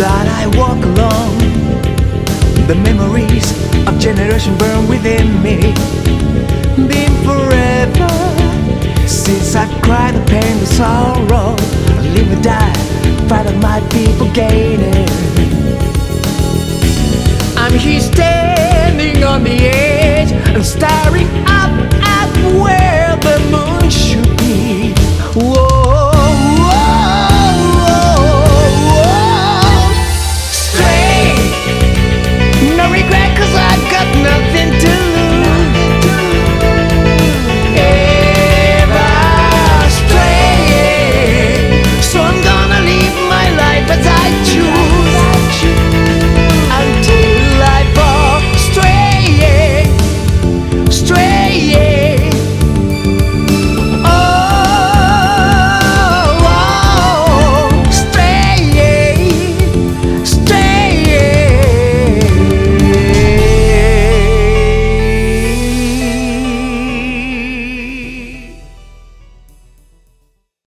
that I walk along. The memories of generation burn within me. Been forever since I've cried the pain, the sorrow. Live or die, fight of my people gaining. I'm here standing on the edge and staring up at where the moon shoots.